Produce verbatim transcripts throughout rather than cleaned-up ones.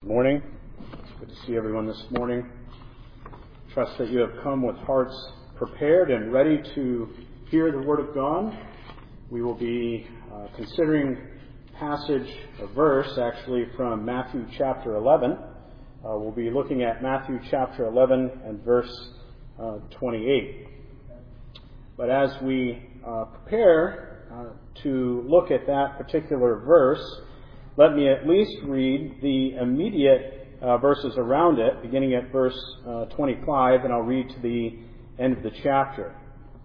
Good morning. It's good to see everyone this morning. Trust that you have come with hearts prepared and ready to hear the Word of God. We will be uh, considering passage, a verse actually from Matthew chapter eleven. Uh, we'll be looking at Matthew chapter eleven and verse uh, twenty-eight. But as we uh, prepare uh, to look at that particular verse, let me at least read the immediate uh, verses around it, beginning at verse uh, twenty-five, and I'll read to the end of the chapter.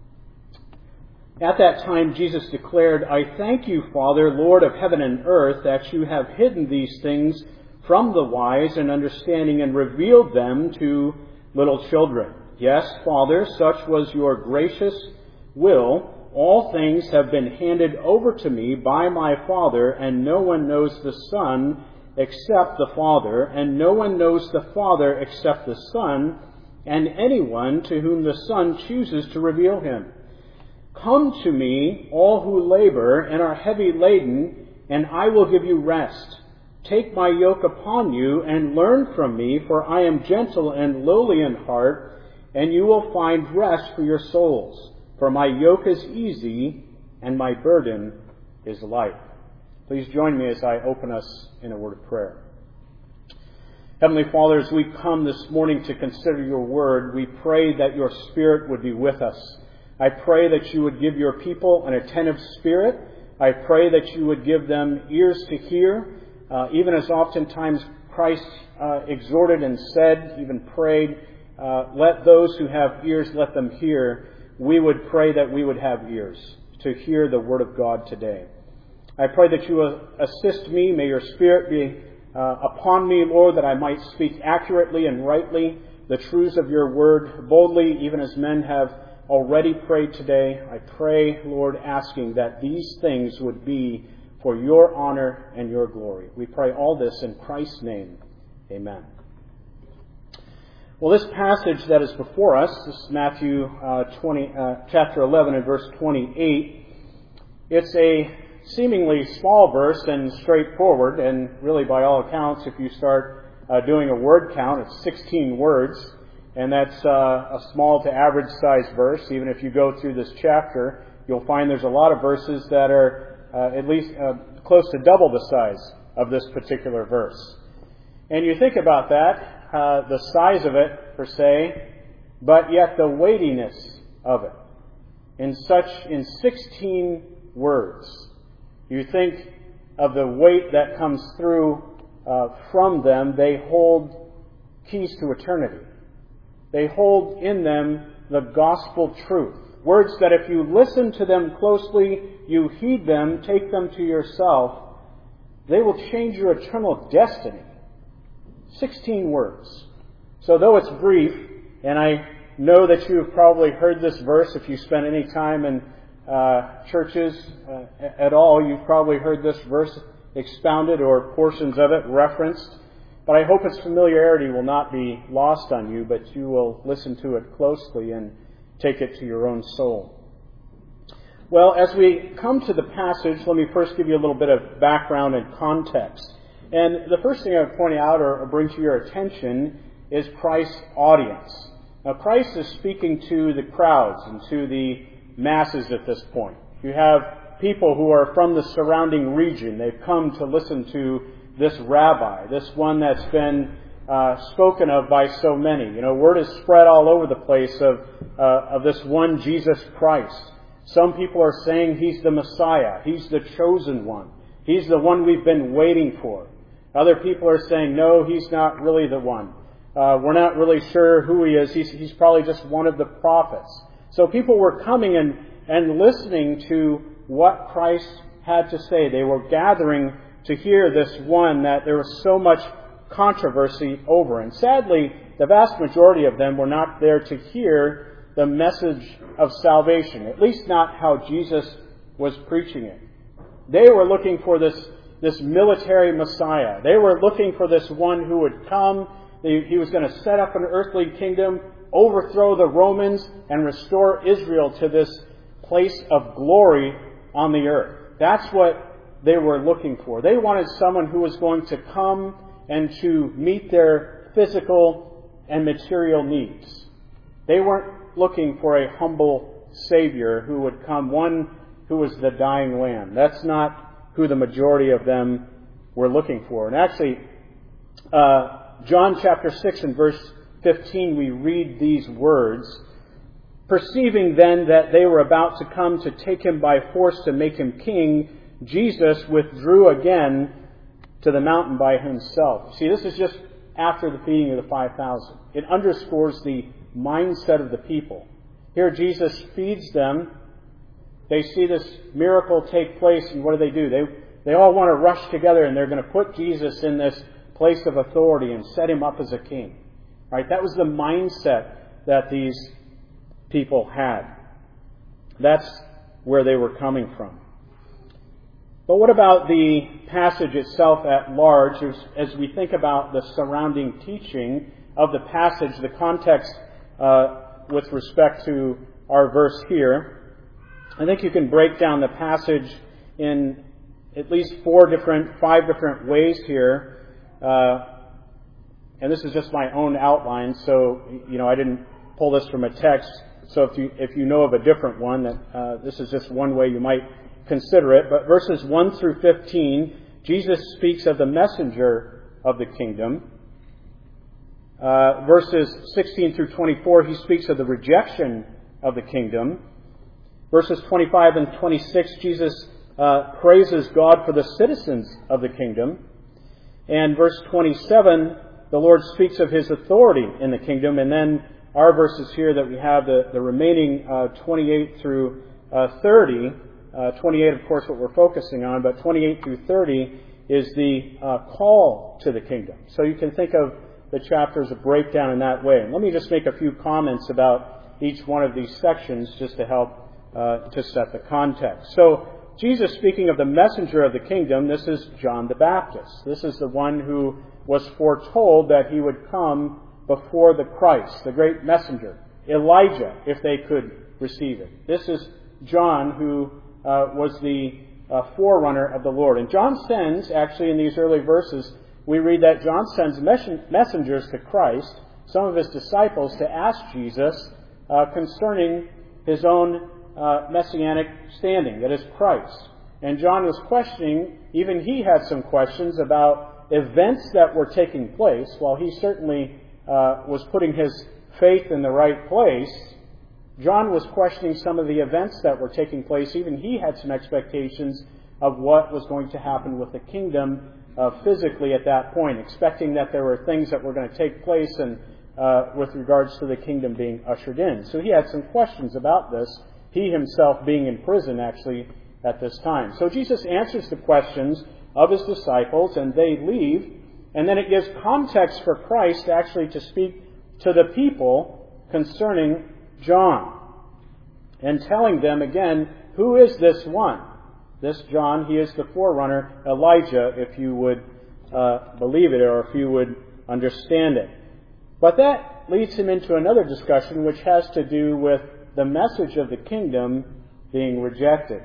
At that time, Jesus declared, "I thank you, Father, Lord of heaven and earth, that you have hidden these things from the wise and understanding and revealed them to little children. Yes, Father, such was your gracious will. All things have been handed over to me by my Father, and no one knows the Son except the Father, and no one knows the Father except the Son, and anyone to whom the Son chooses to reveal him. Come to me, all who labor and are heavy laden, and I will give you rest. Take my yoke upon you and learn from me, for I am gentle and lowly in heart, and you will find rest for your souls. For my yoke is easy and my burden is light." Please join me as I open us in a word of prayer. Heavenly Father, as we come this morning to consider your word, we pray that your Spirit would be with us. I pray that you would give your people an attentive spirit. I pray that you would give them ears to hear, uh, even as oftentimes Christ uh, exhorted and said, even prayed, uh, let those who have ears, let them hear. We would pray that we would have ears to hear the Word of God today. I pray that you will assist me. May your Spirit be uh, upon me, Lord, that I might speak accurately and rightly the truths of your Word boldly, even as men have already prayed today. I pray, Lord, asking that these things would be for your honor and your glory. We pray all this in Christ's name. Amen. Well, this passage that is before us, this is Matthew uh, twenty, uh, chapter eleven and verse twenty-eight. It's a seemingly small verse and straightforward, and really by all accounts, if you start uh, doing a word count, it's sixteen words, and that's uh, a small to average size verse. Even if you go through this chapter, you'll find there's a lot of verses that are uh, at least uh, close to double the size of this particular verse. And you think about that, Uh, the size of it, per se, but yet the weightiness of it. In such, in sixteen words, you think of the weight that comes through uh, from them. They hold keys to eternity. They hold in them the gospel truth. Words that if you listen to them closely, you heed them, take them to yourself, they will change your eternal destiny. Sixteen words. So though it's brief, and I know that you have probably heard this verse, if you spent any time in uh, churches uh, at all, you've probably heard this verse expounded or portions of it referenced. But I hope its familiarity will not be lost on you, but you will listen to it closely and take it to your own soul. Well, as we come to the passage, let me first give you a little bit of background and context. And the first thing I would point out or bring to your attention is Christ's audience. Now, Christ is speaking to the crowds and to the masses at this point. You have people who are from the surrounding region. They've come to listen to this rabbi, this one that's been uh, spoken of by so many. You know, word is spread all over the place of, uh, of this one Jesus Christ. Some people are saying he's the Messiah. He's the chosen one. He's the one we've been waiting for. Other people are saying, no, he's not really the one. Uh, we're not really sure who he is. He's, he's probably just one of the prophets. So people were coming and, and listening to what Christ had to say. They were gathering to hear this one that there was so much controversy over. And sadly, the vast majority of them were not there to hear the message of salvation, at least not how Jesus was preaching it. They were looking for this This military Messiah. They were looking for this one who would come. He was going to set up an earthly kingdom, overthrow the Romans, and restore Israel to this place of glory on the earth. That's what they were looking for. They wanted someone who was going to come and to meet their physical and material needs. They weren't looking for a humble Savior who would come, one who was the dying lamb. That's not who the majority of them were looking for. And actually, uh, John chapter six and verse fifteen, we read these words, "Perceiving then that they were about to come to take him by force to make him king, Jesus withdrew again to the mountain by himself." See, this is just after the feeding of the five thousand. It underscores the mindset of the people. Here Jesus feeds them. They see this miracle take place, and what do they do? They, they all want to rush together, and they're going to put Jesus in this place of authority and set him up as a king. Right? That was the mindset that these people had. That's where they were coming from. But what about the passage itself at large as, as we think about the surrounding teaching of the passage, the context uh, with respect to our verse here? I think you can break down the passage in at least four different, five different ways here. Uh, and this is just my own outline, so, you know, I didn't pull this from a text. So if you, if you know of a different one, that uh, this is just one way you might consider it. But verses one through fifteen, Jesus speaks of the messenger of the kingdom. Uh, verses sixteen through twenty-four, he speaks of the rejection of the kingdom. Verses twenty-five and twenty-six, Jesus uh, praises God for the citizens of the kingdom. And verse twenty-seven, the Lord speaks of his authority in the kingdom. And then our verses here that we have, the, the remaining uh, twenty-eight through uh, thirty, uh, twenty-eight, of course, what we're focusing on, but twenty-eight through thirty is the uh, call to the kingdom. So you can think of the chapter as a breakdown in that way. And let me just make a few comments about each one of these sections just to help uh, to set the context. So Jesus speaking of the messenger of the kingdom, this is John the Baptist. This is the one who was foretold that he would come before the Christ, the great messenger, Elijah, if they could receive it. This is John who uh, was the uh, forerunner of the Lord. And John sends, actually in these early verses, we read that John sends messengers to Christ, some of his disciples, to ask Jesus uh, concerning his own uh, messianic standing, that is Christ. And John was questioning, even he had some questions about events that were taking place. While he certainly uh, was putting his faith in the right place, John was questioning some of the events that were taking place. Even he had some expectations of what was going to happen with the kingdom uh, physically at that point, expecting that there were things that were going to take place and uh, with regards to the kingdom being ushered in. So he had some questions about this, he himself being in prison actually at this time. So Jesus answers the questions of his disciples, and they leave, and then it gives context for Christ actually to speak to the people concerning John, and telling them again, who is this one? This John, he is the forerunner, Elijah, if you would uh, believe it or if you would understand it. But that leads him into another discussion which has to do with the message of the kingdom being rejected.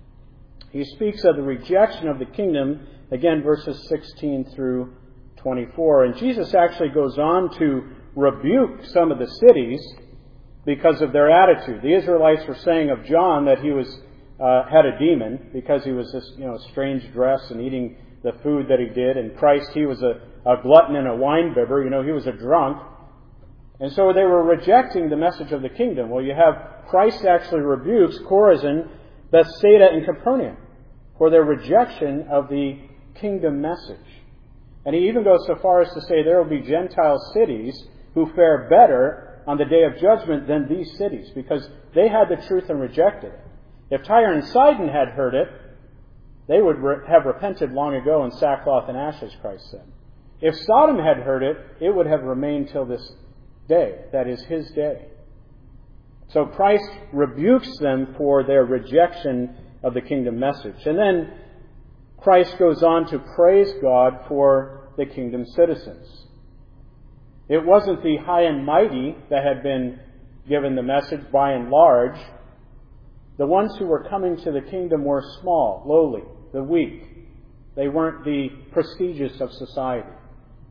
He speaks of the rejection of the kingdom, again, verses sixteen through twenty-four. And Jesus actually goes on to rebuke some of the cities because of their attitude. The Israelites were saying of John that he was uh, had a demon because he was this, you know, strange dress and eating the food that he did. And Christ, he was a, a glutton and a winebibber. You know, he was a drunk. And so they were rejecting the message of the kingdom. Well, you have Christ actually rebukes Chorazin, Bethsaida, and Capernaum for their rejection of the kingdom message. And he even goes so far as to say there will be Gentile cities who fare better on the day of judgment than these cities, because they had the truth and rejected it. If Tyre and Sidon had heard it, they would re- have repented long ago in sackcloth and ashes, Christ said. If Sodom had heard it, it would have remained till this day, that is his day. So Christ rebukes them for their rejection of the kingdom message. And then Christ goes on to praise God for the kingdom citizens. It wasn't the high and mighty that had been given the message by and large. The ones who were coming to the kingdom were small, lowly, the weak. They weren't the prestigious of society.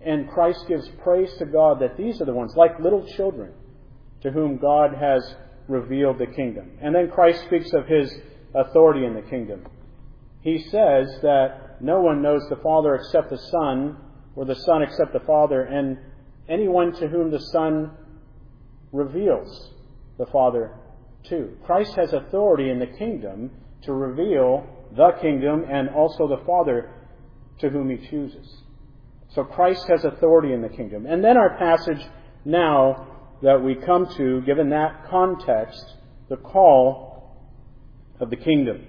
and Christ gives praise to God that these are the ones, like little children, to whom God has revealed the kingdom. And then Christ speaks of his authority in the kingdom. He says that no one knows the Father except the Son, or the Son except the Father, and anyone to whom the Son reveals the Father to. Christ has authority in the kingdom to reveal the kingdom and also the Father to whom he chooses. So Christ has authority in the kingdom. And then our passage now that we come to, given that context, the call of the kingdom.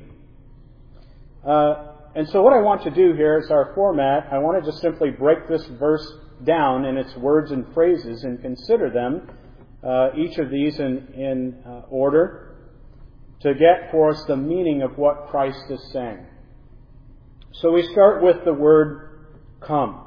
Uh, and so what I want to do here is our format. I want to just simply break this verse down in its words and phrases and consider them, uh, each of these in, in uh, order, to get for us the meaning of what Christ is saying. So we start with the word come.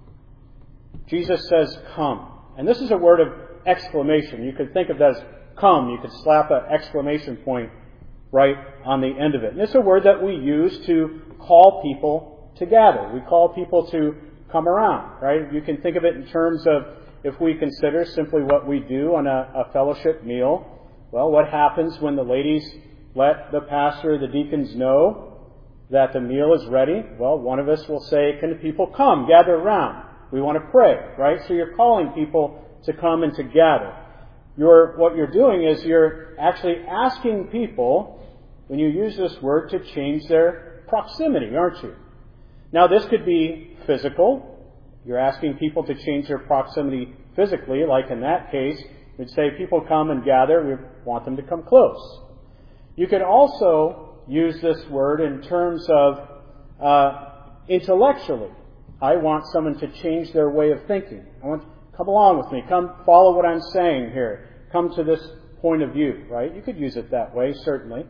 Jesus says come. And this is a word of exclamation. You could think of that as come. You could slap an exclamation point right on the end of it. And it's a word that we use to call people to gather. We call people to come around, right? You can think of it in terms of, if we consider simply what we do on a, a fellowship meal. Well, what happens when the ladies let the pastor or the deacons know that the meal is ready? Well, one of us will say, can the people come, gather around? We want to pray, right? So you're calling people to come and to gather. You're, what you're doing is you're actually asking people, when you use this word, to change their proximity, aren't you? Now, this could be physical. You're asking people to change their proximity physically, like in that case, we'd say people come and gather, we want them to come close. You could also use this word in terms of uh, intellectually. I want someone to change their way of thinking. I want come along with me. Come follow what I'm saying here. Come to this point of view, right? You could use it that way, certainly.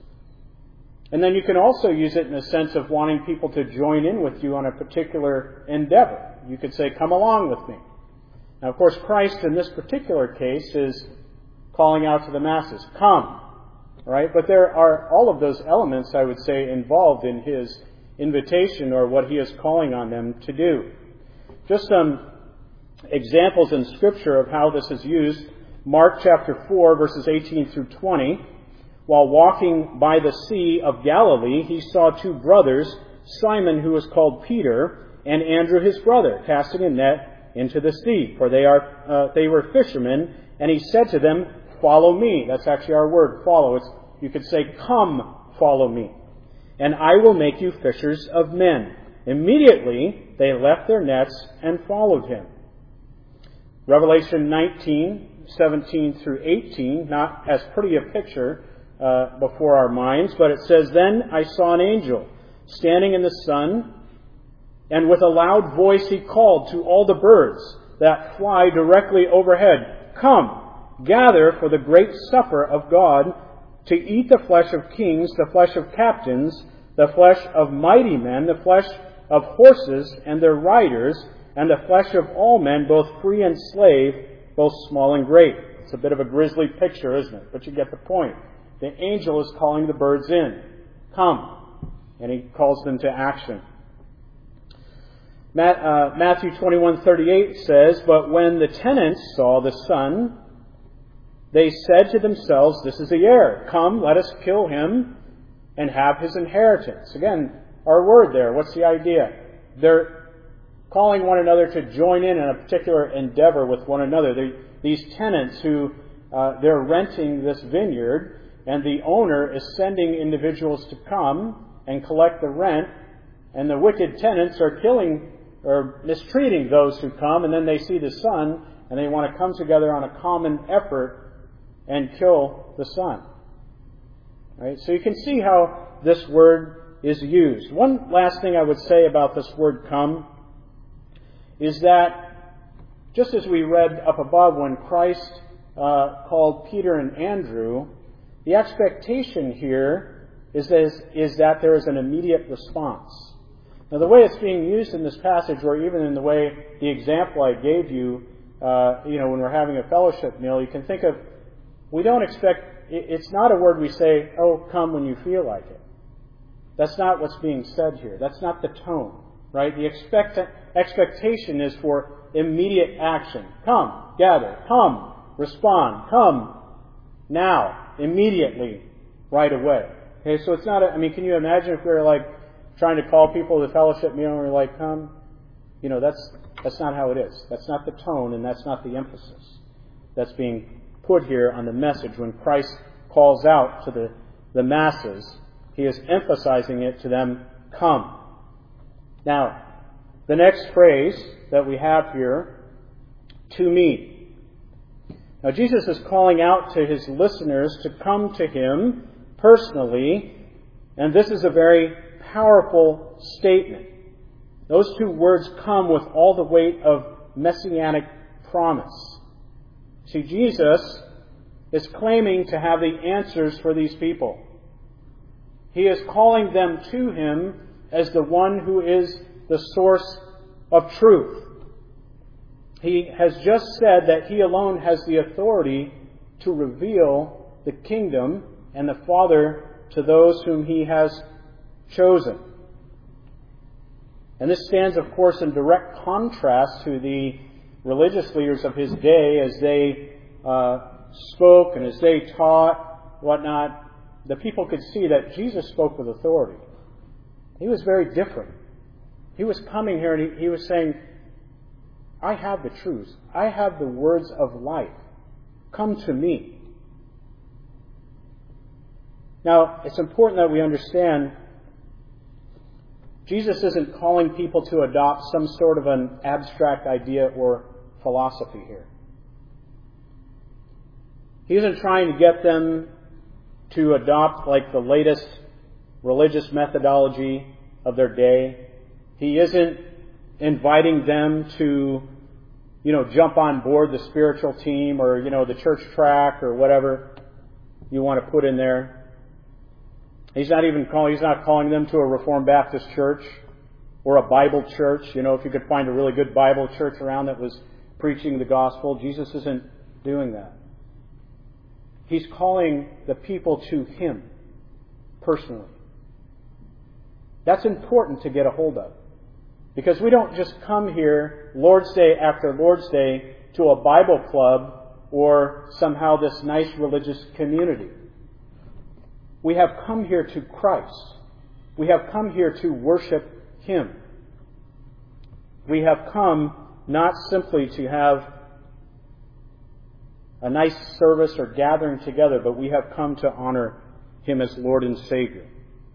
And then you can also use it in the sense of wanting people to join in with you on a particular endeavor. You could say, come along with me. Now, of course, Christ in this particular case is calling out to the masses, come, right? But there are all of those elements, I would say, involved in his invitation or what he is calling on them to do. Just some examples in Scripture of how this is used. Mark chapter four, verses eighteen through twenty. While walking by the Sea of Galilee, he saw two brothers, Simon, who was called Peter, and Andrew his brother, casting a net into the sea, for they are uh, they were fishermen. And he said to them, follow me. That's actually our word, follow. It's, you could say, come, follow me, and I will make you fishers of men. Immediately they left their nets and followed him. Revelation nineteen, seventeen through eighteen, not as pretty a picture uh, before our minds, but it says, then I saw an angel standing in the sun, and with a loud voice he called to all the birds that fly directly overhead, come, gather for the great supper of God, to eat the flesh of kings, the flesh of captains, the flesh of mighty men, the flesh of horses and their riders, and the flesh of all men, both free and slave, both small and great. It's a bit of a grisly picture, isn't it? But you get the point. The angel is calling the birds in. Come. And he calls them to action. Matthew twenty-one thirty-eight says, but when the tenants saw the son, they said to themselves, this is the heir. Come, let us kill him and have his inheritance. Again, our word there, what's the idea? They're calling one another to join in in a particular endeavor with one another. They, these tenants who, uh, they're renting this vineyard, and the owner is sending individuals to come and collect the rent, and the wicked tenants are killing or mistreating those who come, and then they see the son, and they want to come together on a common effort and kill the son. Right? So you can see how this word is used. One last thing I would say about this word come is that, just as we read up above when Christ uh, called Peter and Andrew, the expectation here is that, is that there is an immediate response. Now, the way it's being used in this passage, or even in the way, the example I gave you, uh, you know, when we're having a fellowship meal, you can think of, we don't expect, it's not a word we say, oh, come when you feel like it. That's not what's being said here. That's not the tone. right? The expect- expectation is for immediate action. Come, gather, come, respond, come, now, immediately, right away. Okay, so it's not a, I mean, can you imagine if we were like trying to call people to the fellowship meal and we're like, come? You know, that's that's not how it is. That's not the tone and that's not the emphasis that's being put here on the message. When Christ calls out to the, the masses, He is emphasizing it to them, come. Now, the next phrase that we have here, to me. Now, Jesus is calling out to His listeners to come to Him personally, and this is a very powerful statement. Those two words come with all the weight of messianic promise. See, Jesus is claiming to have the answers for these people. He is calling them to Him as the one who is the source of truth. He has just said that He alone has the authority to reveal the kingdom and the Father to those whom He has chosen. And this stands, of course, in direct contrast to the religious leaders of His day as they uh, spoke and as they taught, whatnot. The people could see that Jesus spoke with authority. He was very different. He was coming here and he, he was saying, I have the truths. I have the words of life. Come to me. Now, it's important that we understand Jesus isn't calling people to adopt some sort of an abstract idea or philosophy here. He isn't trying to get them to adopt like the latest religious methodology of their day. He isn't inviting them to, you know, jump on board the spiritual team or, you know, the church track or whatever you want to put in there. He's not even calling, he's not calling them to a Reformed Baptist church or a Bible church. You know, if you could find a really good Bible church around that was preaching the gospel, Jesus isn't doing that. He's calling the people to Him personally. That's important to get a hold of. Because we don't just come here Lord's Day after Lord's Day to a Bible club or somehow this nice religious community. We have come here to Christ. We have come here to worship Him. We have come not simply to have a nice service or gathering together, but we have come to honor Him as Lord and Savior.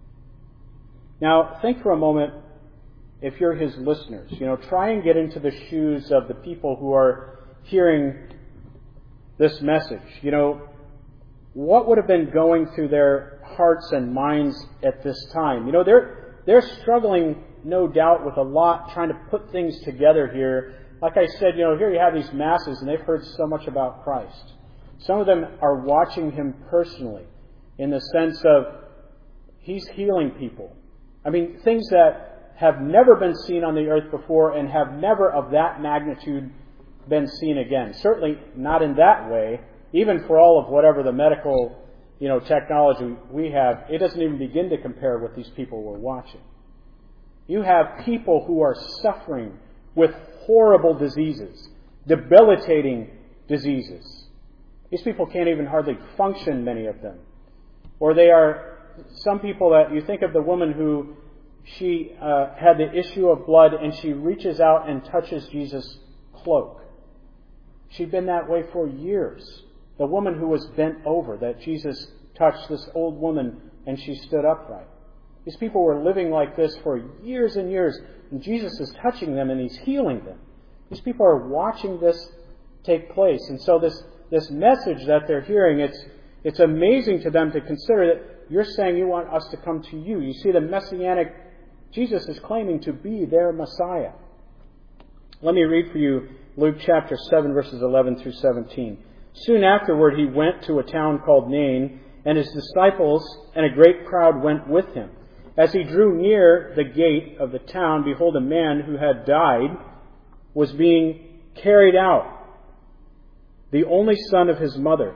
Now, think for a moment, if you're His listeners, you know, try and get into the shoes of the people who are hearing this message. You know, what would have been going through their hearts and minds at this time? You know, they're they're struggling, no doubt, with a lot, trying to put things together here. Like I said, you know, here you have these masses, and they've heard so much about Christ. Some of them are watching Him personally, in the sense of He's healing people. I mean, things that have never been seen on the earth before and have never of that magnitude been seen again. Certainly not in that way. Even for all of whatever the medical, you know, technology we have, it doesn't even begin to compare what these people were watching. You have people who are suffering with horrible diseases, debilitating diseases. These people can't even hardly function, many of them. Or they are, some people that, you think of the woman who, she uh, had the issue of blood and she reaches out and touches Jesus' cloak. She'd been that way for years. The woman who was bent over, that Jesus touched this old woman and she stood upright. These people were living like this for years and years, and Jesus is touching them and He's healing them. These people are watching this take place. And so this, this message that they're hearing, it's, it's amazing to them to consider that you're saying you want us to come to you. You see, the Messianic, Jesus is claiming to be their Messiah. Let me read for you Luke chapter seven, verses eleven through seventeen. Soon afterward he went to a town called Nain, and his disciples and a great crowd went with him. As he drew near the gate of the town, behold, a man who had died was being carried out, the only son of his mother.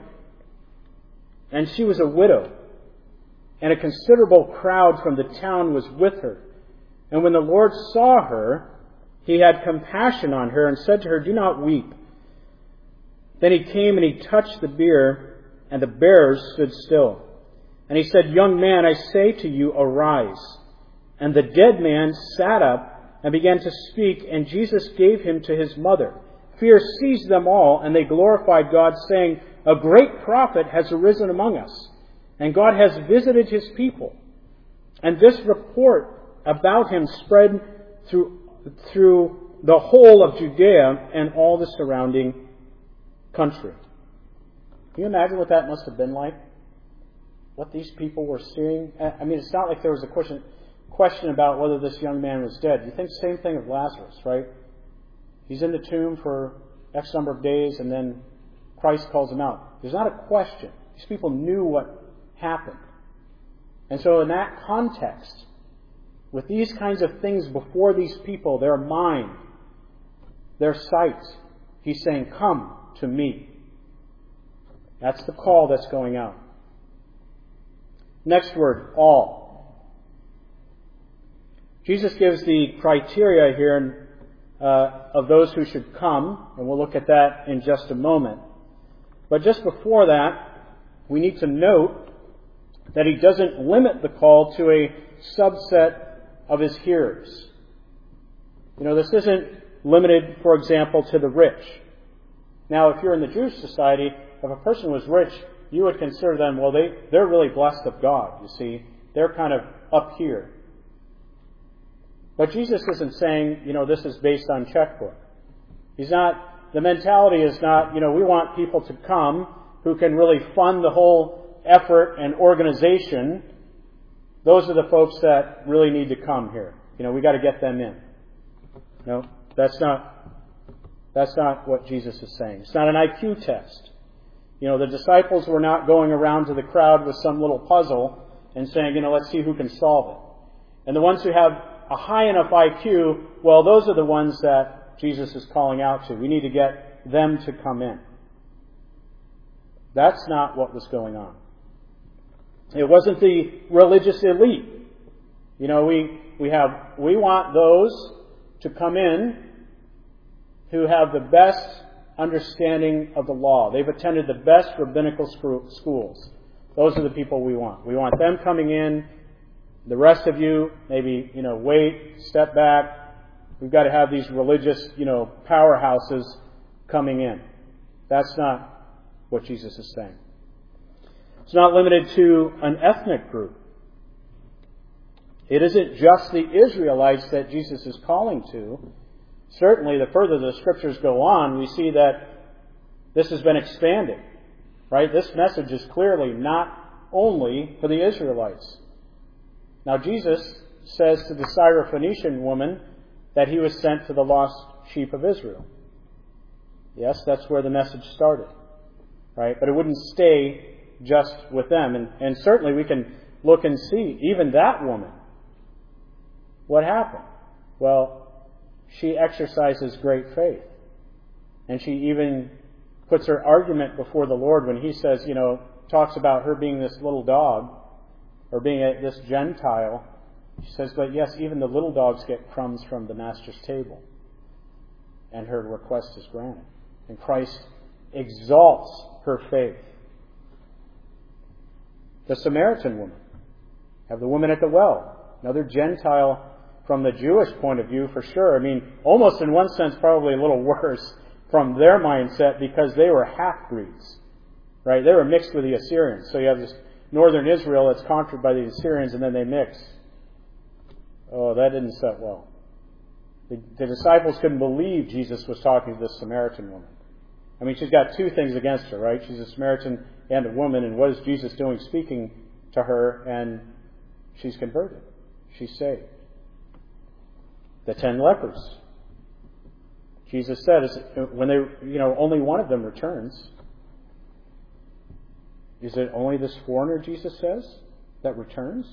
And she was a widow, and a considerable crowd from the town was with her. And when the Lord saw her, he had compassion on her and said to her, "Do not weep." Then he came and he touched the bier, and the bearers stood still. And he said, "Young man, I say to you, arise." And the dead man sat up and began to speak, and Jesus gave him to his mother. Fear seized them all, and they glorified God, saying, "A great prophet has arisen among us, and God has visited his people." And this report about him spread through, through the whole of Judea and all the surrounding country. Can you imagine what that must have been like? What these people were seeing? I mean, it's not like there was a question, question about whether this young man was dead. You think the same thing of Lazarus, right? He's in the tomb for X number of days, and then Christ calls him out. There's not a question. These people knew what happened. And so in that context, with these kinds of things before these people, their mind, their sight, he's saying, "Come to me." That's the call that's going out. Next word, all. Jesus gives the criteria here uh, of those who should come, and we'll look at that in just a moment. But just before that, we need to note that he doesn't limit the call to a subset of his hearers. You know, this isn't limited, for example, to the rich. Now, if you're in the Jewish society, if a person was rich, you would consider them, well, they, they're really blessed of God, you see. They're kind of up here. But Jesus isn't saying, you know, this is based on checkbook. He's not, the mentality is not, you know, we want people to come who can really fund the whole effort and organization. Those are the folks that really need to come here. You know, we got to get them in. No, that's not, that's not what Jesus is saying. It's not an I Q test. You know, the disciples were not going around to the crowd with some little puzzle and saying, you know, let's see who can solve it. And the ones who have a high enough I Q, well, those are the ones that Jesus is calling out to. We need to get them to come in. That's not what was going on. It wasn't the religious elite. You know, we, we have, we want those to come in who have the best understanding of the law. They've attended the best rabbinical schools. Those are the people we want. We want them coming in. The rest of you, maybe, you know, wait, step back. We've got to have these religious, you know, powerhouses coming in. That's not what Jesus is saying. It's not limited to an ethnic group. It isn't just the Israelites that Jesus is calling to. Certainly, the further the Scriptures go on, we see that this has been expanded. Right? This message is clearly not only for the Israelites. Now, Jesus says to the Syrophoenician woman that he was sent to the lost sheep of Israel. Yes, that's where the message started. Right? But it wouldn't stay just with them. And, and certainly we can look and see, even that woman, what happened? Well, she exercises great faith. And she even puts her argument before the Lord when he says, you know, talks about her being this little dog, or being a, this Gentile. She says, but yes, even the little dogs get crumbs from the Master's table. And her request is granted. And Christ exalts her faith. The Samaritan woman. Have the woman at the well. Another Gentile from the Jewish point of view, for sure. I mean, almost in one sense, probably a little worse from their mindset, because they were half-breeds. Right? They were mixed with the Assyrians. So you have this northern Israel that's conquered by the Assyrians, and then they mix. Oh, that didn't set well. The, the disciples couldn't believe Jesus was talking to this Samaritan woman. I mean, she's got two things against her, right? She's a Samaritan and a woman, and what is Jesus doing? Speaking to her, and she's converted. She's saved. The ten lepers. Jesus said, when they, you know, only one of them returns. Is it only this foreigner, Jesus says, that returns?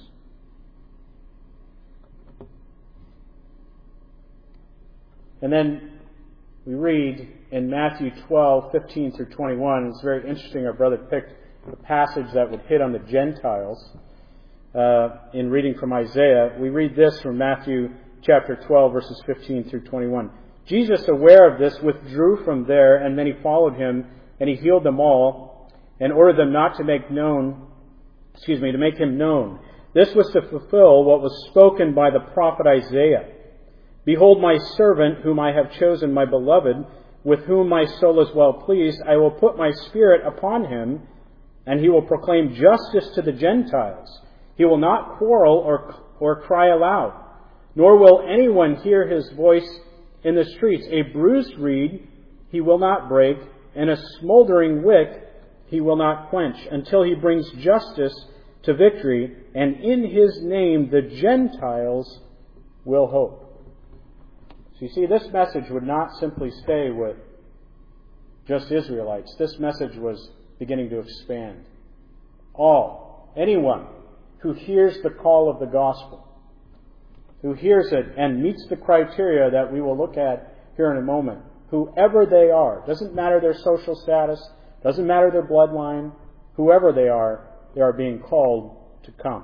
And then we read in Matthew twelve, fifteen through twenty-one. It's very interesting. Our brother picked a passage that would hit on the Gentiles uh, in reading from Isaiah. We read this from Matthew chapter twelve, verses fifteen through twenty-one. Jesus, aware of this, withdrew from there, and many followed him, and he healed them all, and ordered them not to make known, excuse me, to make him known. This was to fulfill what was spoken by the prophet Isaiah. Behold my servant, whom I have chosen, my beloved, with whom my soul is well pleased. I will put my spirit upon him, and he will proclaim justice to the Gentiles. He will not quarrel or, or cry aloud, nor will anyone hear his voice in the streets. A bruised reed he will not break, and a smoldering wick he will not quench, until he brings justice to victory, and in his name the Gentiles will hope. So you see, this message would not simply stay with just Israelites. This message was beginning to expand. All, anyone who hears the call of the gospel, who hears it and meets the criteria that we will look at here in a moment, whoever they are, doesn't matter their social status, doesn't matter their bloodline, whoever they are, they are being called to come.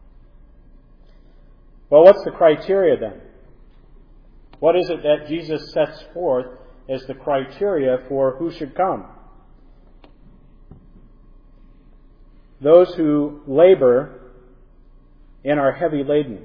Well, what's the criteria then? What is it that Jesus sets forth as the criteria for who should come? Those who labor and are heavy laden.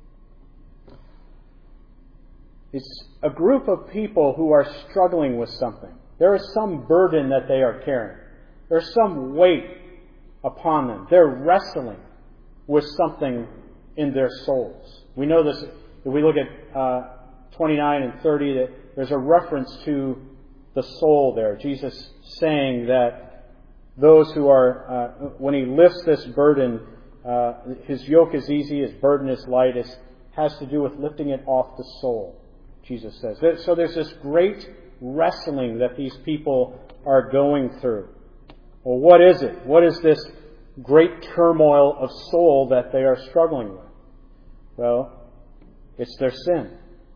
It's a group of people who are struggling with something. There is some burden that they are carrying. There's some weight upon them. They're wrestling with something in their souls. We know this if we look at uh, twenty-nine and thirty, that there's a reference to the soul there. Jesus saying that those who are, uh, when he lifts this burden, uh, his yoke is easy, his burden is light. It has to do with lifting it off the soul, Jesus says. So there's this great wrestling that these people are going through. Well, what is it? What is this great turmoil of soul that they are struggling with? Well, it's their sin.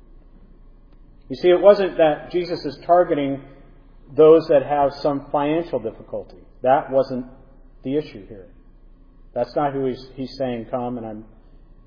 You see, it wasn't that Jesus is targeting those that have some financial difficulty. That wasn't the issue here. That's not who he's, he's saying, come and I'm,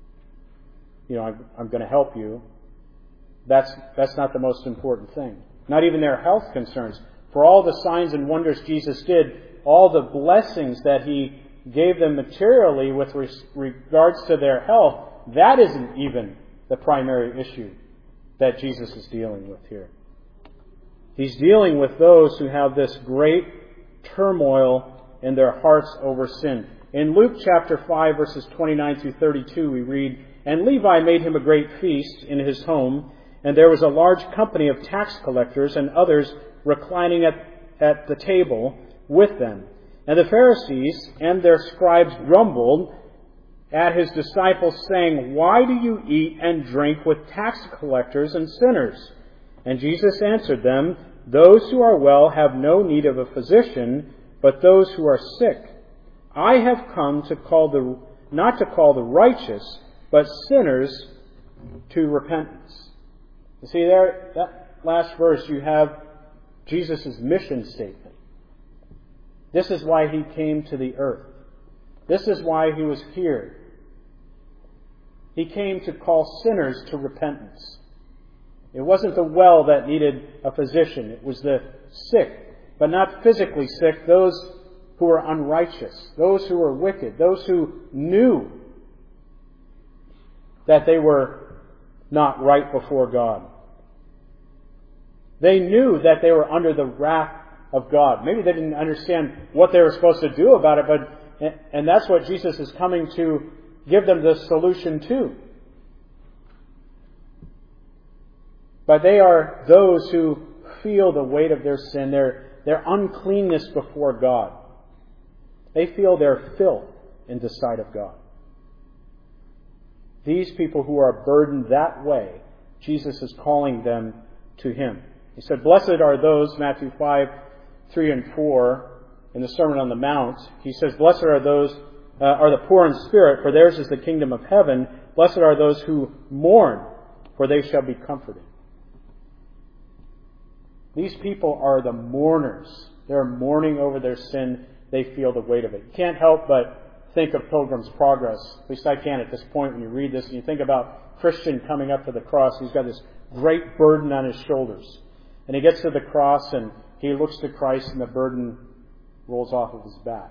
you know, I'm, I'm going to help you. That's, that's not the most important thing. Not even their health concerns. For all the signs and wonders Jesus did, all the blessings that he gave them materially with res- regards to their health, that isn't even the primary issue that Jesus is dealing with here. He's dealing with those who have this great turmoil in their hearts over sin. In Luke chapter five, verses twenty-nine through thirty-two, we read, And Levi made him a great feast in his home, and there was a large company of tax collectors and others reclining at, at the table with them. And the Pharisees and their scribes grumbled at his disciples, saying, Why do you eat and drink with tax collectors and sinners? And Jesus answered them, Those who are well have no need of a physician, but those who are sick. I have come to call the not to call the righteous, but sinners to repentance. You see there, that last verse, you have Jesus' mission statement. This is why he came to the earth. This is why he was here. He came to call sinners to repentance. It wasn't the well that needed a physician. It was the sick, but not physically sick, those who were unrighteous, those who were wicked, those who knew that they were not right before God. They knew that they were under the wrath of God. Maybe they didn't understand what they were supposed to do about it, but and that's what Jesus is coming to give them the solution to. But they are those who feel the weight of their sin, their, their uncleanness before God. They feel their filth in the sight of God. These people who are burdened that way, Jesus is calling them to Him. He said, Blessed are those, Matthew five, three and four, in the Sermon on the Mount. He says, Blessed are those, uh, are the poor in spirit, for theirs is the kingdom of heaven. Blessed are those who mourn, for they shall be comforted. These people are the mourners. They're mourning over their sin. They feel the weight of it. You can't help but think of Pilgrim's Progress. At least I can at this point when you read this and you think about Christian coming up to the cross. He's got this great burden on his shoulders. And he gets to the cross and he looks to Christ and the burden rolls off of his back.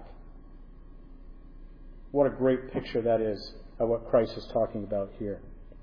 What a great picture that is of what Christ is talking about here.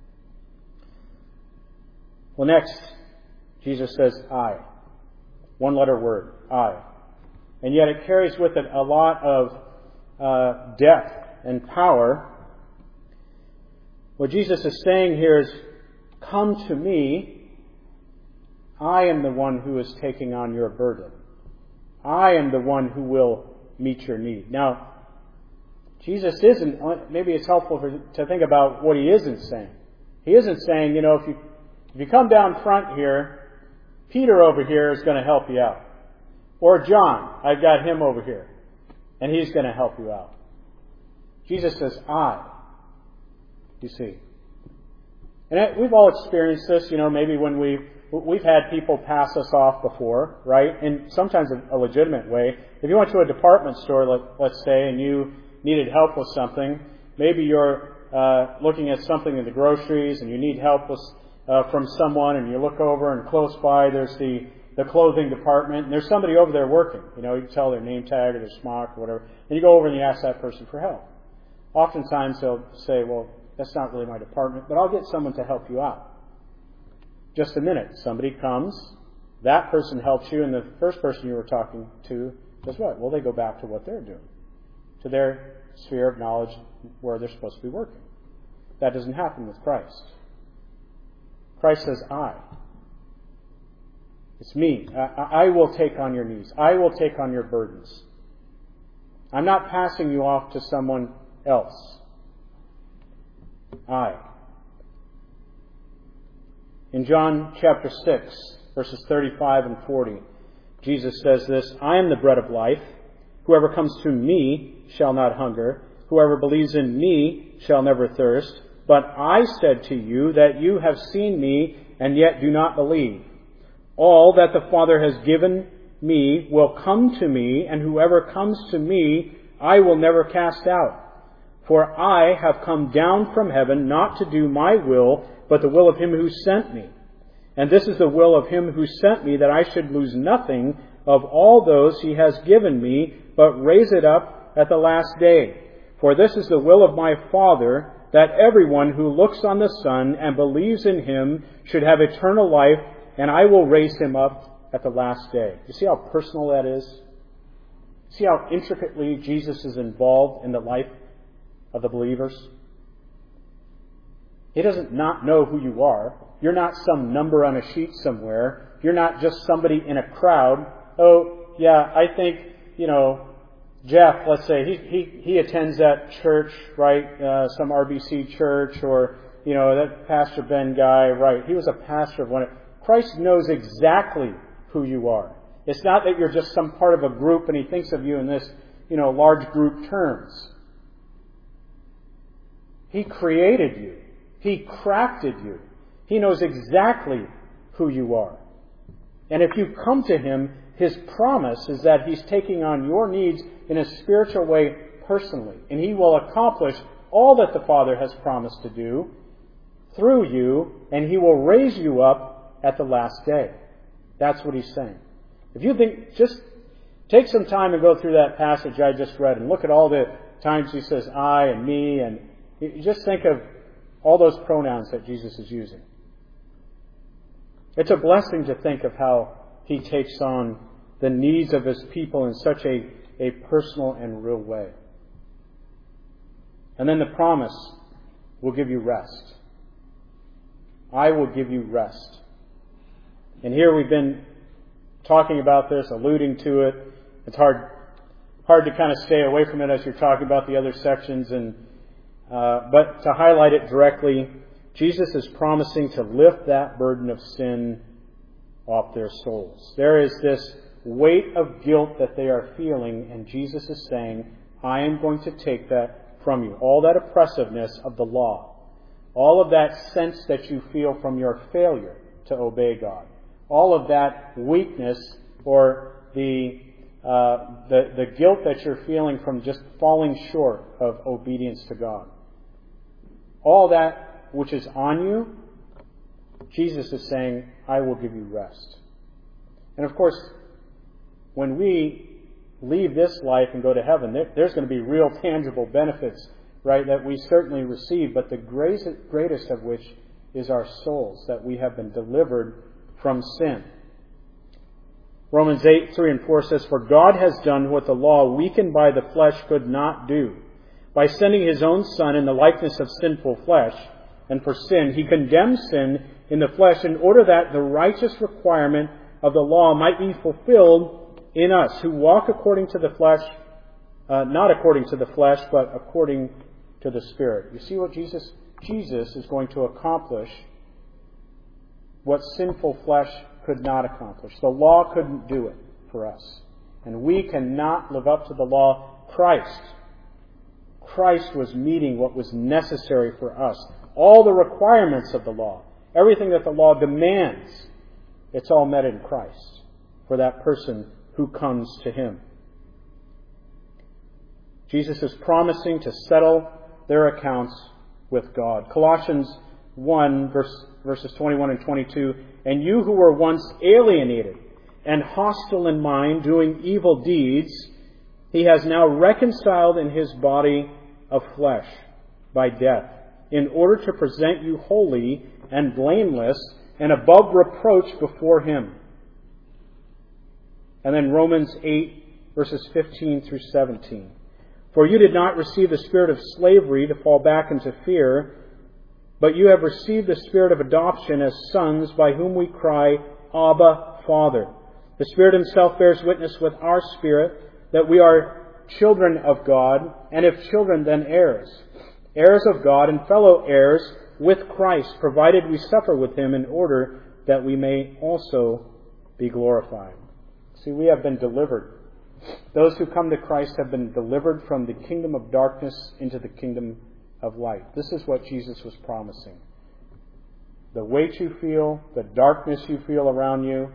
Well, next, Jesus says, I. One letter word, I. And yet it carries with it a lot of uh, depth and power. What Jesus is saying here is, come to me. I am the one who is taking on your burden. I am the one who will meet your need. Now, Jesus isn't, maybe it's helpful for, to think about what he isn't saying. He isn't saying, you know, if you, if you come down front here, Peter over here is going to help you out. Or John, I've got him over here, and he's going to help you out. Jesus says, I. You see. And it, we've all experienced this, you know, maybe when we We've had people pass us off before, right? And sometimes in a legitimate way. If you went to a department store, let, let's say, and you needed help with something, maybe you're uh, looking at something in the groceries and you need help with, uh, from someone, and you look over and close by there's the, the clothing department, and there's somebody over there working. You know, you can tell their name tag or their smock or whatever, and you go over and you ask that person for help. Oftentimes they'll say, well, that's not really my department, but I'll get someone to help you out. Just a minute. Somebody comes, that person helps you, and the first person you were talking to does what? Well, they go back to what they're doing, to their sphere of knowledge where they're supposed to be working. That doesn't happen with Christ. Christ says, I. It's me. I, I will take on your needs. I will take on your burdens. I'm not passing you off to someone else. I. In John chapter six, verses thirty-five and forty, Jesus says this, I am the bread of life. Whoever comes to me shall not hunger. Whoever believes in me shall never thirst. But I said to you that you have seen me and yet do not believe. All that the Father has given me will come to me, and whoever comes to me I will never cast out. For I have come down from heaven not to do my will, but the will of him who sent me. And this is the will of him who sent me, that I should lose nothing of all those he has given me, but raise it up at the last day. For this is the will of my Father, that everyone who looks on the Son and believes in him should have eternal life, and I will raise him up at the last day. You see how personal that is? See how intricately Jesus is involved in the life of the believers? He doesn't not know who you are. You're not some number on a sheet somewhere. You're not just somebody in a crowd. Oh, yeah, I think, you know, Jeff, let's say, he he, he attends that church, right, uh, some R B C church, or, you know, that Pastor Ben guy, right, he was a pastor of one. Christ knows exactly who you are. It's not that you're just some part of a group and he thinks of you in this, you know, large group terms. He created you. He crafted you. He knows exactly who you are. And if you come to him, his promise is that he's taking on your needs in a spiritual way personally. And he will accomplish all that the Father has promised to do through you, and he will raise you up at the last day. That's what he's saying. If you think, just take some time and go through that passage I just read and look at all the times he says I and me, and you just think of all those pronouns that Jesus is using. It's a blessing to think of how he takes on the needs of his people in such a, a personal and real way. And then the promise will give you rest. I will give you rest. And here we've been talking about this, alluding to it. It's hard hard to kind of stay away from it as you're talking about the other sections, and Uh, but to highlight it directly, Jesus is promising to lift that burden of sin off their souls. There is this weight of guilt that they are feeling, and Jesus is saying, I am going to take that from you. All that oppressiveness of the law, all of that sense that you feel from your failure to obey God, all of that weakness or the uh, the, the guilt that you're feeling from just falling short of obedience to God. All that which is on you, Jesus is saying, I will give you rest. And of course, when we leave this life and go to heaven, there, there's going to be real tangible benefits, right, that we certainly receive, but the greatest, greatest of which is our souls, that we have been delivered from sin. Romans eight, three and four says, For God has done what the law, weakened by the flesh, could not do. By sending His own Son in the likeness of sinful flesh, and for sin, He condemned sin in the flesh in order that the righteous requirement of the law might be fulfilled in us, who walk according to the flesh, uh, not according to the flesh, but according to the Spirit. You see what Jesus, Jesus is going to accomplish what sinful flesh could not accomplish. The law couldn't do it for us. And we cannot live up to the law. Christ. Christ was meeting what was necessary for us. All the requirements of the law, everything that the law demands, it's all met in Christ for that person who comes to Him. Jesus is promising to settle their accounts with God. Colossians one, verse, verses twenty-one and twenty-two, And you who were once alienated and hostile in mind, doing evil deeds, He has now reconciled in His body of flesh by death, in order to present you holy and blameless and above reproach before Him. And then Romans eight, verses fifteen through seventeen. For you did not receive the spirit of slavery to fall back into fear, but you have received the Spirit of adoption as sons, by whom we cry, Abba, Father. The Spirit Himself bears witness with our spirit that we are children of God, and if children, then heirs. Heirs of God and fellow heirs with Christ, provided we suffer with Him in order that we may also be glorified. See, we have been delivered. Those who come to Christ have been delivered from the kingdom of darkness into the kingdom of light. This is what Jesus was promising. The weight you feel, the darkness you feel around you,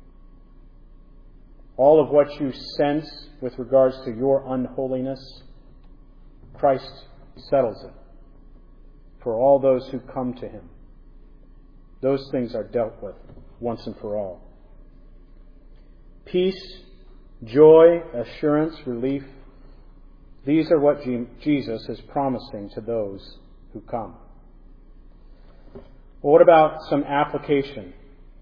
all of what you sense with regards to your unholiness, Christ settles it for all those who come to Him. Those things are dealt with once and for all. Peace, joy, assurance, relief, these are what Jesus is promising to those who come. Well, what about some application?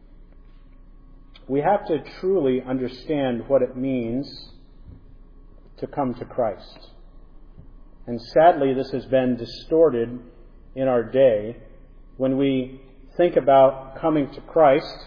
We have to truly understand what it means to come to Christ. And sadly, this has been distorted in our day. When we think about coming to Christ,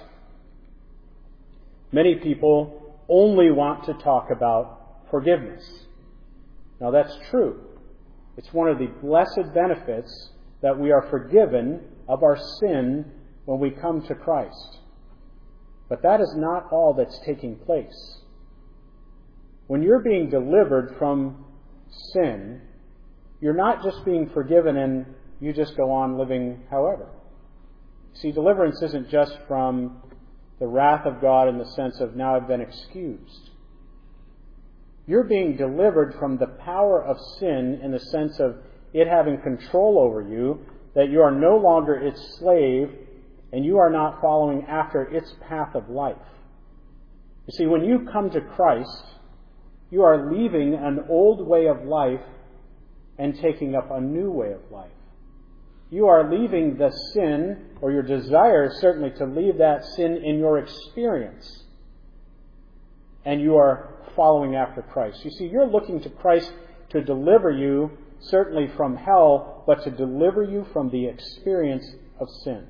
many people only want to talk about forgiveness. Now that's true. It's one of the blessed benefits that we are forgiven of our sin when we come to Christ. But that is not all that's taking place. When you're being delivered from sin, you're not just being forgiven and you just go on living however. See, deliverance isn't just from the wrath of God in the sense of now I've been excused. You're being delivered from the power of sin in the sense of it having control over you, that you are no longer its slave and you are not following after its path of life. You see, when you come to Christ, you are leaving an old way of life and taking up a new way of life. You are leaving the sin, or your desire certainly to leave that sin in your experience, and you are following after Christ. You see, you're looking to Christ to deliver you, certainly from hell, but to deliver you from the experience of sin.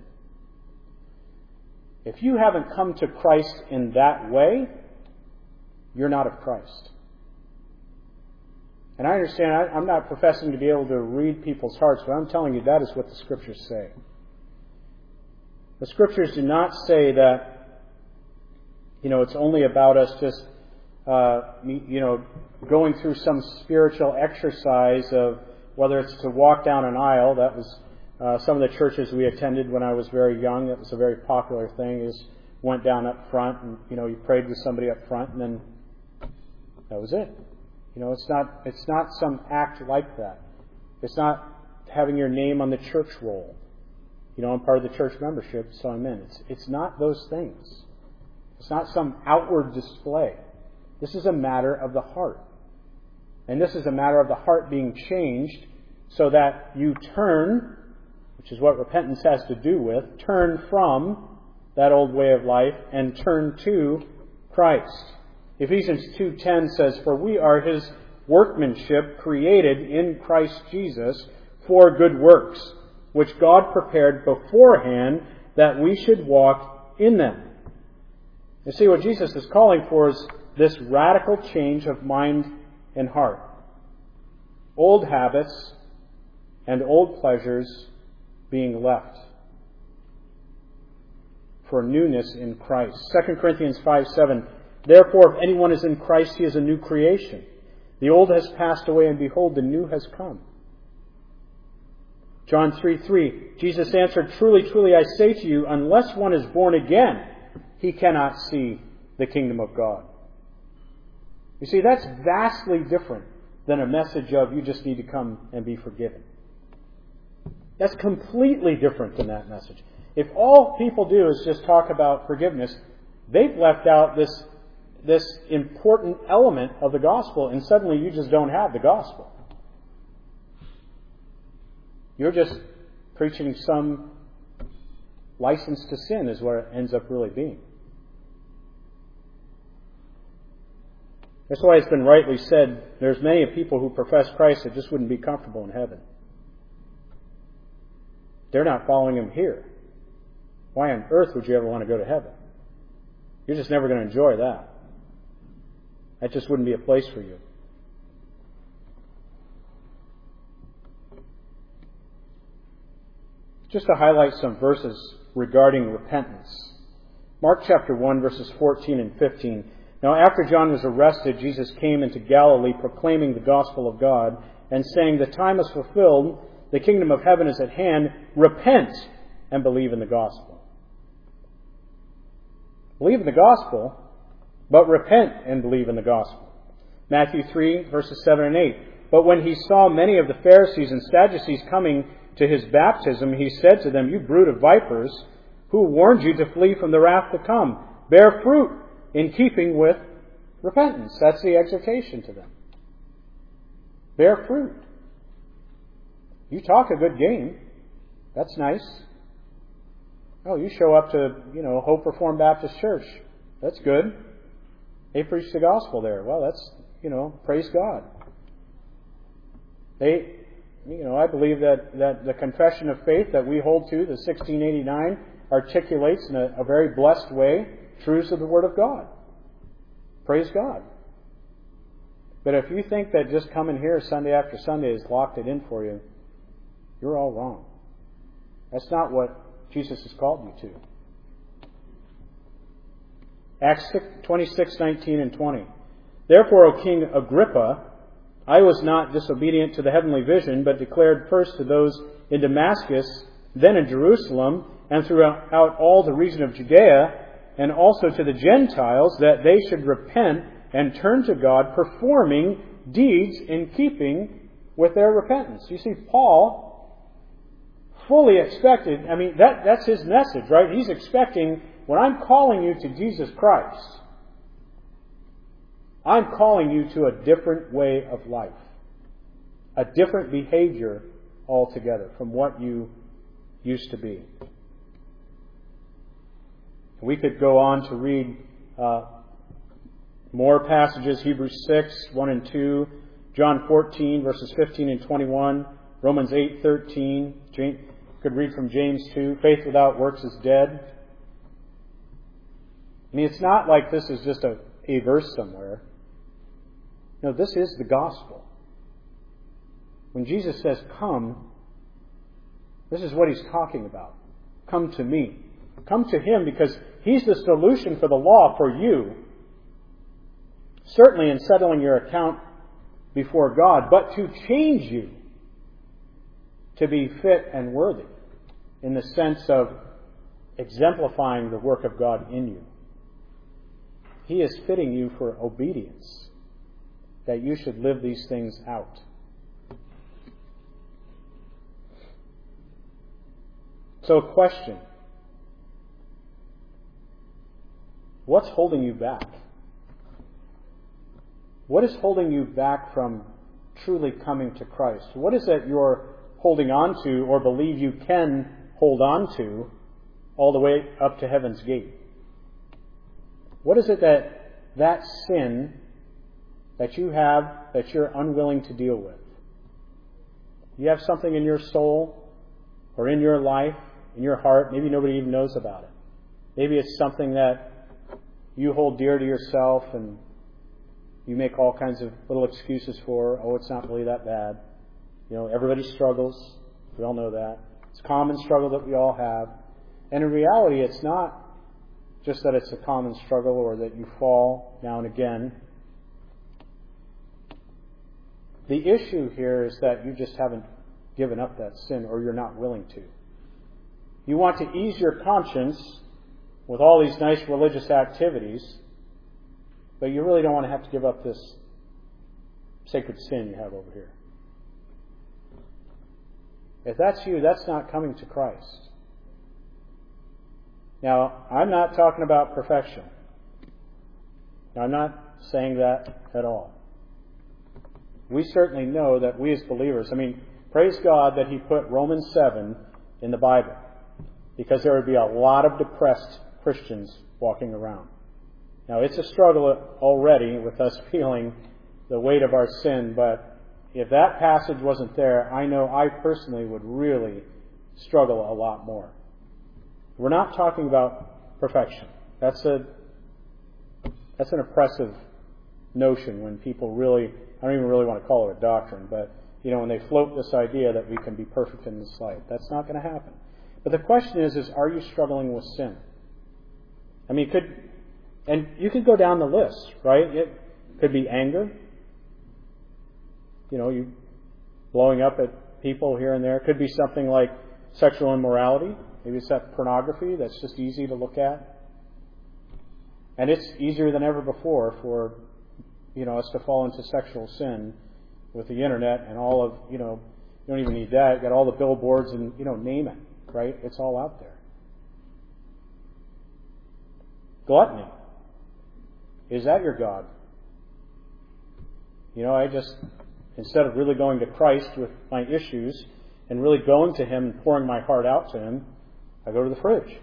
If you haven't come to Christ in that way, you're not of Christ. And I understand, I, I'm not professing to be able to read people's hearts, but I'm telling you that is what the Scriptures say. The Scriptures do not say that, you know, it's only about us just Uh, you know, going through some spiritual exercise of whether it's to walk down an aisle. That was uh, some of the churches we attended when I was very young. That was a very popular thing. Is went down up front and, you know, you prayed with somebody up front and then That was it. You know, it's not it's not some act like that. It's not having your name on the church roll. You know, I'm part of the church membership, so I'm in. It's, it's not those things. It's not some outward display. This is a matter of the heart. And this is a matter of the heart being changed so that you turn, which is what repentance has to do with, turn from that old way of life and turn to Christ. Ephesians two ten says, "For we are His workmanship, created in Christ Jesus for good works, which God prepared beforehand that we should walk in them." You see, what Jesus is calling for is this radical change of mind and heart. Old habits and old pleasures being left for newness in Christ. Second Corinthians five seven, "Therefore, if anyone is in Christ, he is a new creation. The old has passed away, and behold, the new has come." John three three, Jesus answered, "Truly, truly, I say to you, unless one is born again, he cannot see the kingdom of God." You see, that's vastly different than a message of you just need to come and be forgiven. That's completely different than that message. If all people do is just talk about forgiveness, they've left out this, this important element of the gospel, and suddenly you just don't have the gospel. You're just preaching some license to sin is what it ends up really being. That's why it's been rightly said, there's many people who profess Christ that just wouldn't be comfortable in heaven. They're not following Him here. Why on earth would you ever want to go to heaven? You're just never going to enjoy that. That just wouldn't be a place for you. Just to highlight some verses regarding repentance. Mark chapter one, verses fourteen and fifteen. "Now after John was arrested, Jesus came into Galilee proclaiming the gospel of God and saying, 'The time is fulfilled, the kingdom of heaven is at hand. Repent and believe in the gospel.'" Believe in the gospel, but repent and believe in the gospel. Matthew three, verses seven and eight. "But when he saw many of the Pharisees and Sadducees coming to his baptism, he said to them, 'You brood of vipers, who warned you to flee from the wrath to come? Bear fruit in keeping with repentance.'" That's the exhortation to them. Bear fruit. You talk a good game. That's nice. Oh, you show up to, you know, Hope Reformed Baptist Church. That's good. They preach the gospel there. Well, that's, you know, praise God. They, you know, I believe that, that the confession of faith that we hold to, the sixteen eighty-nine, articulates in a, a very blessed way truths of the Word of God. Praise God. But if you think that just coming here Sunday after Sunday has locked it in for you, you're all wrong. That's not what Jesus has called you to. Acts twenty-six, nineteen and twenty. "Therefore, O King Agrippa, I was not disobedient to the heavenly vision, but declared first to those in Damascus, then in Jerusalem, and throughout all the region of Judea, and also to the Gentiles, that they should repent and turn to God, performing deeds in keeping with their repentance." You see, Paul fully expected, I mean, that, that's his message, right? He's expecting, when I'm calling you to Jesus Christ, I'm calling you to a different way of life, a different behavior altogether from what you used to be. We could go on to read uh, more passages, Hebrews six, one and two, John fourteen, verses fifteen and twenty-one, Romans eight, thirteen, James, could read from James two, faith without works is dead. I mean, it's not like this is just a, a verse somewhere. No, this is the gospel. When Jesus says, "Come," this is what He's talking about. Come to me. Come to Him because He's the solution for the law for you. Certainly in settling your account before God, but to change you to be fit and worthy in the sense of exemplifying the work of God in you. He is fitting you for obedience. that you should live these things out. So, a question. What's holding you back? What is holding you back from truly coming to Christ? What is it you're holding on to or believe you can hold on to all the way up to heaven's gate? What is it that that sin that you have that you're unwilling to deal with? You have something in your soul or in your life, in your heart, maybe nobody even knows about it. Maybe it's something that you hold dear to yourself and you make all kinds of little excuses for. Oh, it's not really that bad. You know, everybody struggles. We all know that. It's a common struggle that we all have. And in reality, it's not just that it's a common struggle or that you fall now and again. The issue here is that you just haven't given up that sin, or you're not willing to. You want to ease your conscience with all these nice religious activities, but you really don't want to have to give up this sacred sin you have over here. If that's you, that's not coming to Christ. Now, I'm not talking about perfection. Now, I'm not saying that at all. We certainly know that we as believers, I mean, praise God that He put Romans seven in the Bible, because there would be a lot of depressed Christians walking around. Now, it's a struggle already with us feeling the weight of our sin, but if that passage wasn't there, I know I personally would really struggle a lot more. We're not talking about perfection. That's a that's an oppressive notion when people really, I don't even really want to call it a doctrine, but you know, when they float this idea that we can be perfect in this life. That's not going to happen. But the question is, is are you struggling with sin? I mean, it could, and you could go down the list, right? It could be anger. You know, you blowing up at people here and there. It could be something like sexual immorality. Maybe it's that pornography that's just easy to look at. And it's easier than ever before for, you know, us to fall into sexual sin with the internet and all of, you know, you don't even need that. You got all the billboards and, you know, name it, right? It's all out there. Gluttony. Is that your God? You know, I just, instead of really going to Christ with my issues and really going to Him and pouring my heart out to Him, I go to the fridge.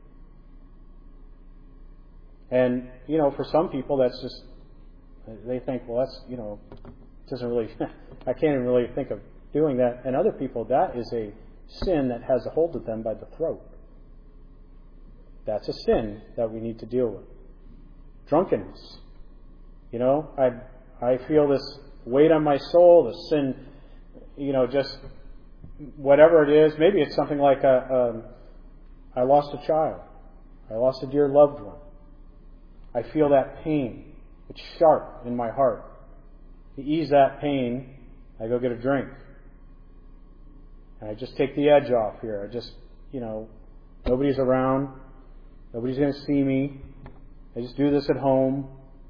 And, you know, for some people that's just, they think, well, that's, you know, doesn't really, I can't even really think of doing that. And other people, that is a sin that has a hold of them by the throat. That's a sin that we need to deal with. Drunkenness. You know, I I feel this weight on my soul, the sin, you know, just whatever it is. Maybe it's something like a, a I lost a child. I lost a dear loved one. I feel that pain. It's sharp in my heart. To ease that pain, I go get a drink. And I just take the edge off here. I just, you know, nobody's around. Nobody's going to see me. I just do this at home.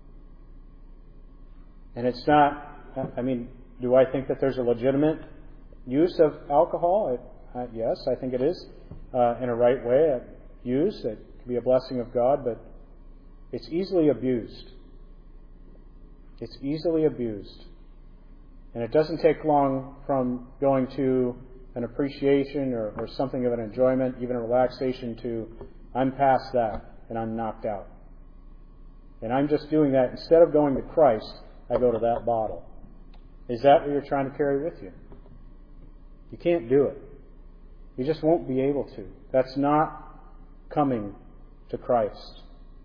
And it's not, I mean, do I think that there's a legitimate use of alcohol? I, I, yes, I think it is uh, in a right way uh, used. It can be a blessing of God, but it's easily abused. It's easily abused. And it doesn't take long from going to an appreciation or, or something of an enjoyment, even a relaxation, to I'm past that and I'm knocked out. And I'm just doing that. Instead of going to Christ, I go to that bottle. Is that what you're trying to carry with you? You can't do it. You just won't be able to. That's not coming to Christ.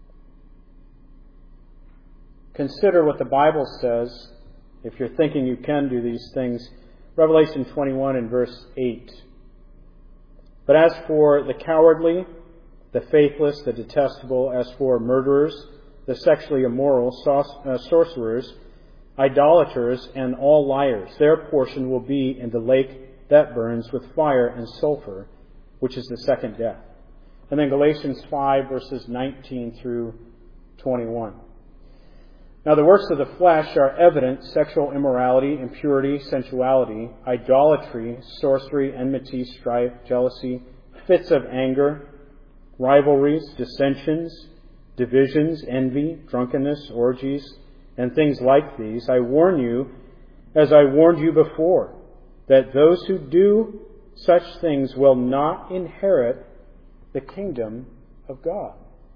Consider what the Bible says if you're thinking you can do these things. Revelation twenty-one and verse eight. But as for the cowardly, the faithless, the detestable, as for murderers, the sexually immoral, sorcerers, idolaters, and all liars, their portion will be in the lake that burns with fire and sulfur, which is the second death. And then Galatians five, verses nineteen through twenty-one. Now the works of the flesh are evident: sexual immorality, impurity, sensuality, idolatry, sorcery, enmity, strife, jealousy, fits of anger, rivalries, dissensions, divisions, envy, drunkenness, orgies, and things like these. I warn you, as I warned you before, that those who do such things will not inherit the kingdom of God.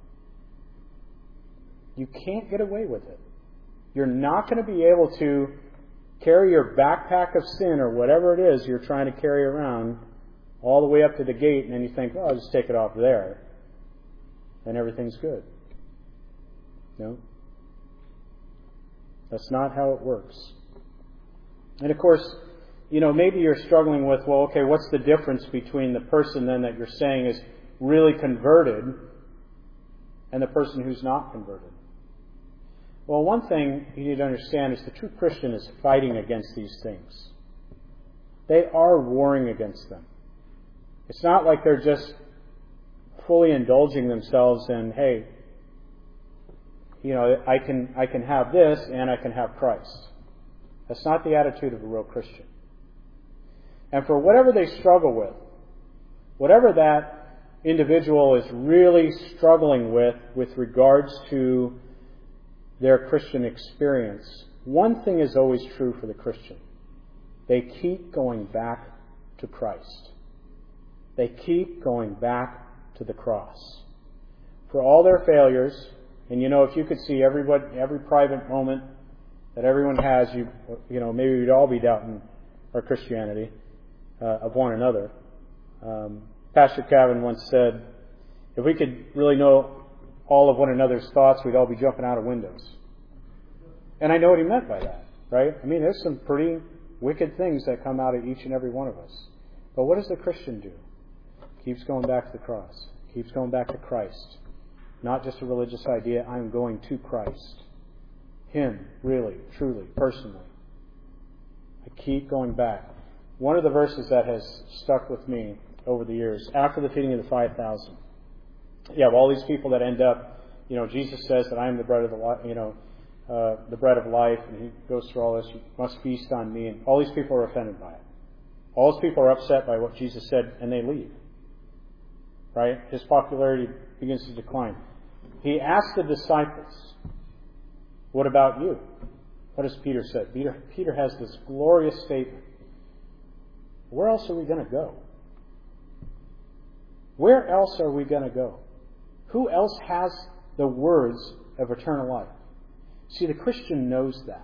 You can't get away with it. You're not going to be able to carry your backpack of sin or whatever it is you're trying to carry around all the way up to the gate, and then you think, oh, I'll just take it off there, and everything's good. No. That's not how it works. And of course, you know, maybe you're struggling with, well, okay, what's the difference between the person then that you're saying is really converted and the person who's not converted? Well, one thing you need to understand is the true Christian is fighting against these things. They are warring against them. It's not like they're just fully indulging themselves in, hey, you know, I can I can have this and I can have Christ. That's not the attitude of a real Christian. And for whatever they struggle with, whatever that individual is really struggling with with regards to their Christian experience, one thing is always true for the Christian. They keep going back to Christ. They keep going back to the cross. For all their failures, and you know, if you could see everybody, every private moment that everyone has, you you know, maybe we'd all be doubting our Christianity uh, of one another. Um, Pastor Kevin once said, if we could really know all of one another's thoughts, we'd all be jumping out of windows. And I know what he meant by that, right? I mean, there's some pretty wicked things that come out of each and every one of us. But what does the Christian do? Keeps going back to the cross. Keeps going back to Christ. Not just a religious idea, I'm going to Christ. Him, really, truly, personally. I keep going back. One of the verses that has stuck with me over the years, after the feeding of the five thousand, you have all these people that end up, you know, Jesus says that I am the bread of the life, you know, uh, the bread of life, and he goes through all this, you must feast on me, and all these people are offended by it. All these people are upset by what Jesus said, and they leave. Right? His popularity begins to decline. He asked the disciples, what about you? What does Peter say? Peter, Peter has this glorious statement. Where else are we going to go? Where else are we going to go? Who else has the words of eternal life? See, the Christian knows that.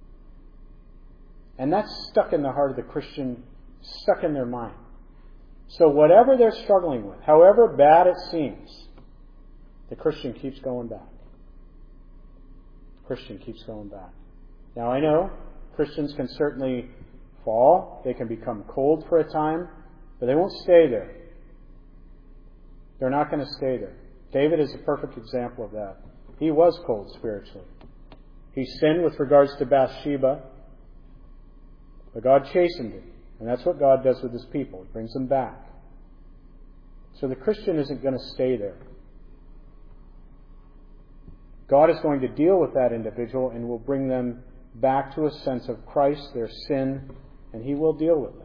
And that's stuck in the heart of the Christian, stuck in their mind. So whatever they're struggling with, however bad it seems, the Christian keeps going back. The Christian keeps going back. Now I know Christians can certainly fall. They can become cold for a time, but they won't stay there. They're not going to stay there. David is a perfect example of that. He was cold spiritually. He sinned with regards to Bathsheba, but God chastened him. And that's what God does with His people. He brings them back. So the Christian isn't going to stay there. God is going to deal with that individual and will bring them back to a sense of Christ, their sin, and He will deal with them.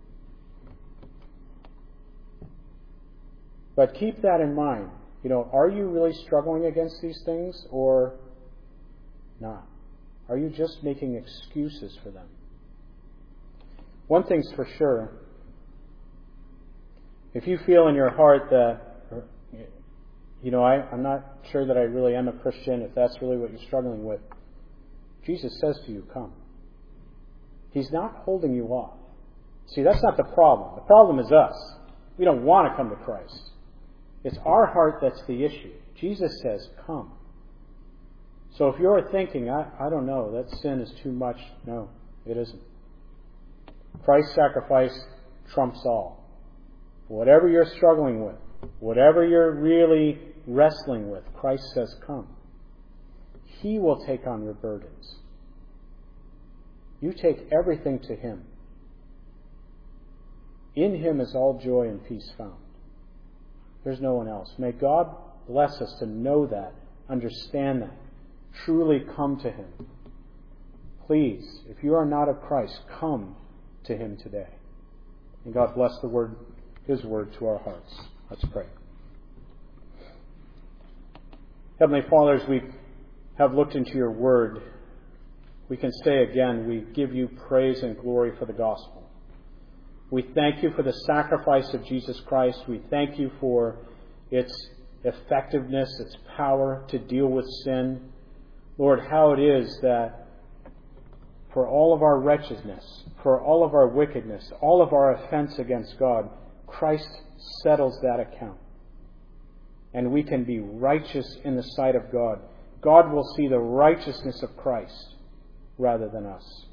But keep that in mind. You know, are you really struggling against these things or not? Are you just making excuses for them? One thing's for sure. If you feel in your heart that, you know, I, I'm not sure that I really am a Christian, if that's really what you're struggling with, Jesus says to you, come. He's not holding you off. See, that's not the problem. The problem is us. We don't want to come to Christ. It's our heart that's the issue. Jesus says, come. So if you're thinking, I, I don't know, that sin is too much, no, it isn't. Christ's sacrifice trumps all. Whatever you're struggling with, whatever you're really wrestling with, Christ says, come. He will take on your burdens. You take everything to Him. In Him is all joy and peace found. There's no one else. May God bless us to know that, understand that, truly come to Him. Please, if you are not of Christ, come to Him today. And God bless the word, His word to our hearts. Let's pray. Heavenly Father, as we have looked into your word, we can say again, we give you praise and glory for the gospel. We thank you for the sacrifice of Jesus Christ. We thank you for its effectiveness, its power to deal with sin. Lord, how it is that for all of our wretchedness, for all of our wickedness, all of our offense against God, Christ settles that account. And we can be righteous in the sight of God. God will see the righteousness of Christ rather than us.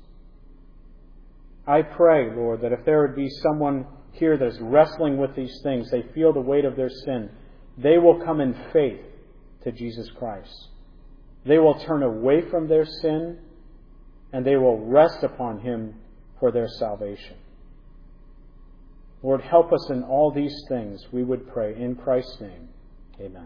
I pray, Lord, that if there would be someone here that is wrestling with these things, they feel the weight of their sin, they will come in faith to Jesus Christ. They will turn away from their sin and they will rest upon Him for their salvation. Lord, help us in all these things, we would pray in Christ's name. Amen.